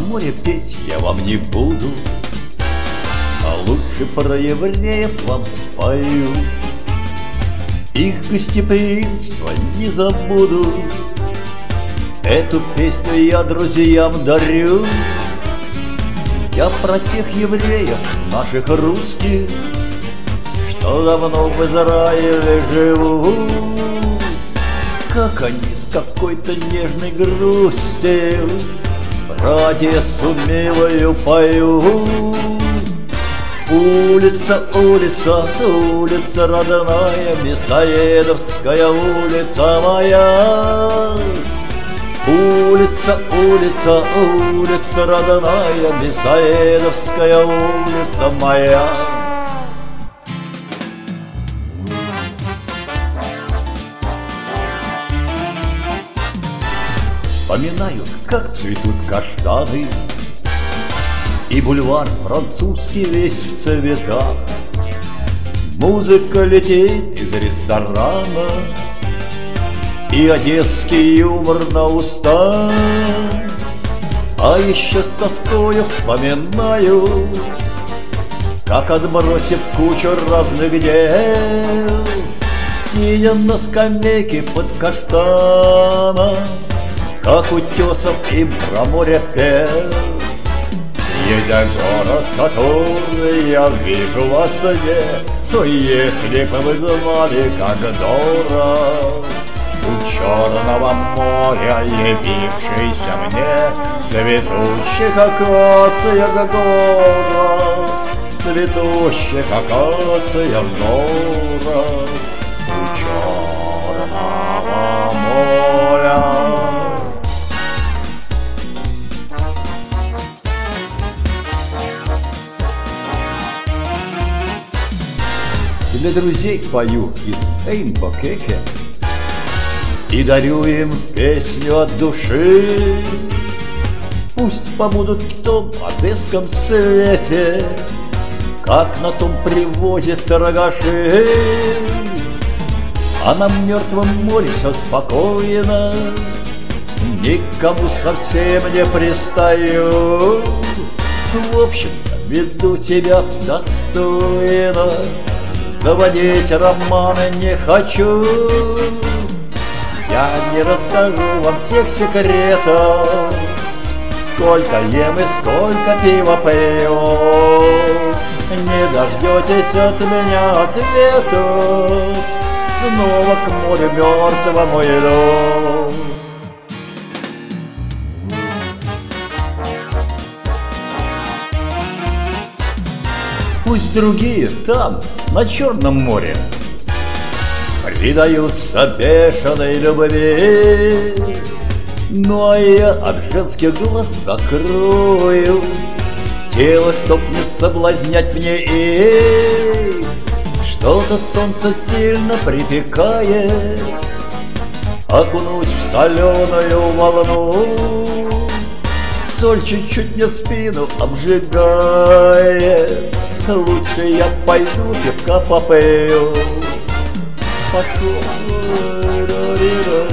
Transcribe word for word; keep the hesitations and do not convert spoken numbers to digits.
море петь я вам не буду, а лучше про евреев вам спою. Их гостеприимство не забуду, эту песню я друзьям дарю. Я про тех евреев, наших русских, что давно в Израиле живут. Как они с какой-то нежной грустью про Одессу милую поют. Улица, улица, улица родная, Мясоедовская улица моя. Улица, улица, улица родная, Мясоедовская улица моя. Вспоминаю, как цветут каштаны, и бульвар французский весь в цветах. Музыка летит из ресторана, и одесский юмор на устах. А еще с тоскою вспоминаю, как, отбросив кучу разных дел, сидя на скамейке под каштаном, как Утесов им про море пел. Едя город, который я вижу во сне, то если бы вы знали, как здоров у Черного моря, явившийся мне, цветущих акациях город, цветущих акациях город у Черного моря. Для друзей пою из Эймбокеке и дарю им песню от души. Пусть побудут в том одесском свете, как на том привозе торгаши. А на мертвом море все спокойно, никому совсем не пристаю. В общем-то, веду себя достойно, заводить романы не хочу. Я не расскажу вам всех секретов, сколько ем и сколько пива пью. Не дождетесь от меня ответа, снова к морю мертвому иду. Пусть другие там, на Черном море, предаются бешеной любви, ну а я от женских глаз закрою тело, чтоб не соблазнять мне их. Что-то солнце сильно припекает, окунусь в соленую волну. Соль чуть-чуть мне спину обжигает, лучше я пойду пивка попью. Пошел.